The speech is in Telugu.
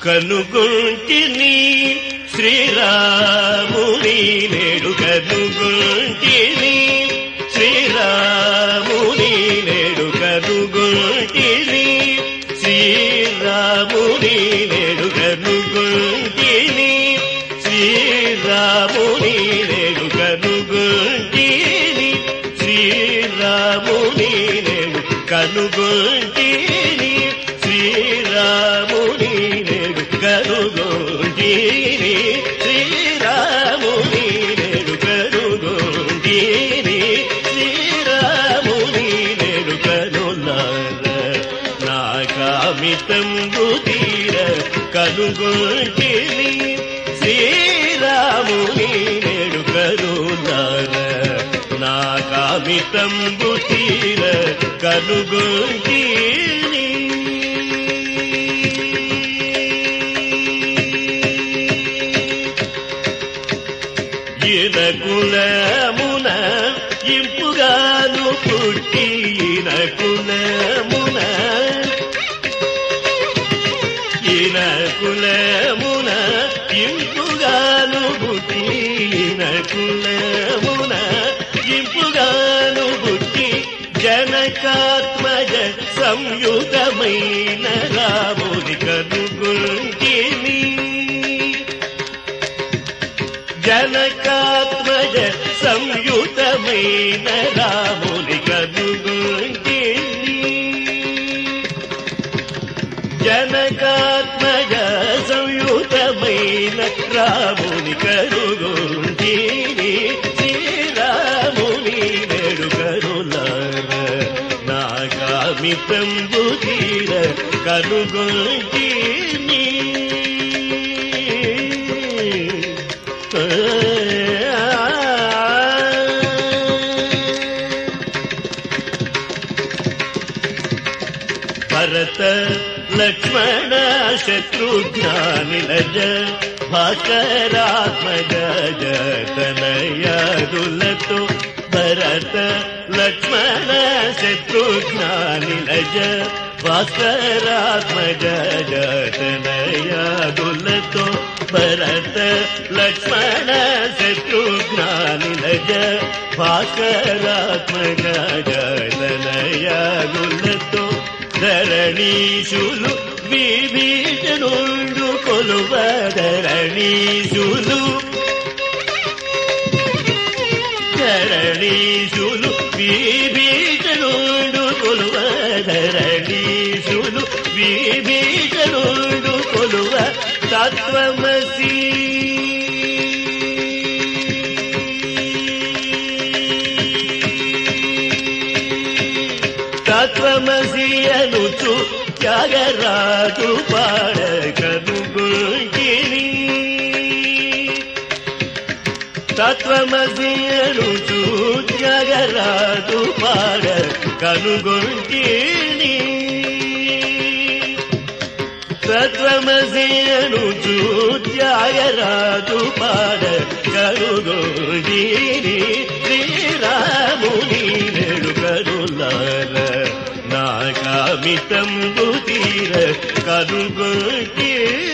కనుగొంటిని శ్రీరాముని నేడు కనుగొంటిని శ్రీరాముని నేడు కనుగొంటిని శ్రీరాముని నేడు కనుగొంటిని శ్రీరాముని నేడు కనుగొంటిని శ్రీరాముని నేడు కనుగొంటిని శ్రీరాముని నేడు కనుగొంటిని శ్రీరాముని నేడు కనుగొంటిని శ్రీరాముని నేడు కనులార నా కామితంబు తీర కనుగొంటిని శ్రీరాముని నేడు కనులార నా కామితంబు తీర కనుగొంటిని ఈయన కులమున ఇంపుగాను పుట్టి ఈయన కులమున ఈయన కులమున ఇంపుగాను పుట్టి ఈయన కులమున ఇంపుగాను పుట్టి జనకాత్మజ సంయుతమైన రాముని కనుగొంటిని జనకాత్మజ సంయుతమైన రాముని కనుగొంటిని జనకాత్మజ సంయుతమైన రాముని కనుగొంటిని శ్రీరాముని నేడు కరులార నా కామితంబు తీర కనుగొంటిని భరత లక్ష్మణ శత్రుఘ్నానిలజ భాస్కరాత్మజ జతనయాదులతో భరత లక్ష్మణ శత్రుఘ్నానిలజ భాస్కరాత్మజ జతనయాదులతో భరత లక్ష్మణ శత్రుఘ్నానిలజ భాస్కరాత్మజ జతనయాదులతో ధరణీశులు విభీషణుండు కొలువ ధరణీశులు విభీషణుండు కొలువ ధరణీశులు విభీషణుండు కొలువ తత్వమసి తత్వమసి అనుచు త్యాగరాజు పాడ కనుగొంటిని తత్వమసి అనుచు త్యాగరాజు పాడ కనుగొంటిని తత్వమసి అనుచు త్యాగరాజు పాడ కనుగొంటిని శ్రీరాముని నేడు కరులార నా కామితంబు తీర కనుగొంటిని